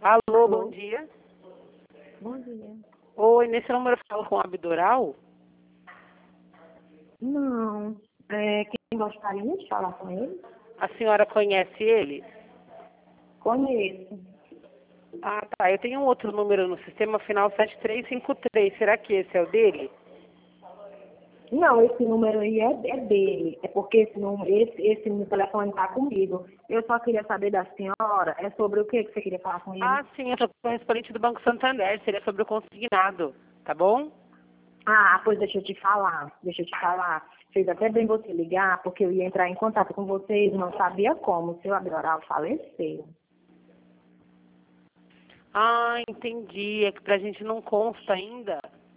Alô, bom Alô? dia. Bom dia. Oi, nesse número eu falo com o Abdoral? Não. Quem gostaria de falar com ele? A senhora conhece ele? Conheço. Ah, tá. Eu tenho um outro número no sistema, final 7353. Será que esse é o dele? Não, esse número aí é dele. É porque esse número de telefone está comigo. Eu só queria saber da senhora, é sobre o que você queria falar com ele? Ah, sim, eu sou correspondente do Banco Santander. Seria sobre o consignado, tá bom? Ah, pois deixa eu te falar. Fez até bem você ligar, porque eu ia entrar em contato com vocês, não sabia como. O seu Abdoral faleceu. Ah, entendi. É que pra gente não consta ainda.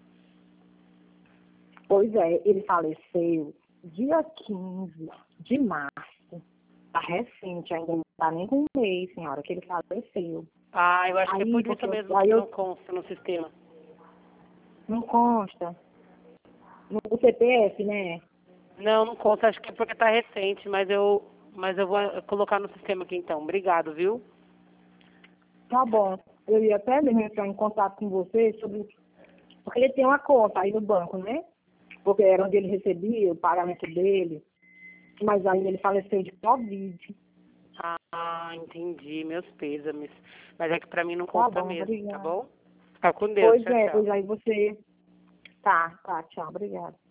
Pois é, ele faleceu dia 15 de março. Tá recente, ainda não tá nem com um mês, senhora, que ele faleceu. Ah, eu acho que é Aí, por isso porque mesmo aí que eu não consta no sistema. não consta. No CPF, né? Não, não consta. Acho que é porque tá recente, mas eu vou colocar no sistema aqui então. Obrigado, viu? Tá bom. Eu ia até mesmo entrar em contato com você sobre. Porque ele tem uma conta aí no banco, né? Porque era onde ele recebia o pagamento dele. Mas aí ele faleceu de Covid. Ah, entendi. Meus pêsames. Mas é que pra mim não Tá consta bom, mesmo, tá obrigada. bom? Fica com Deus. Pois Tchau, é, tchau. pois aí você. Tá, tchau, obrigada.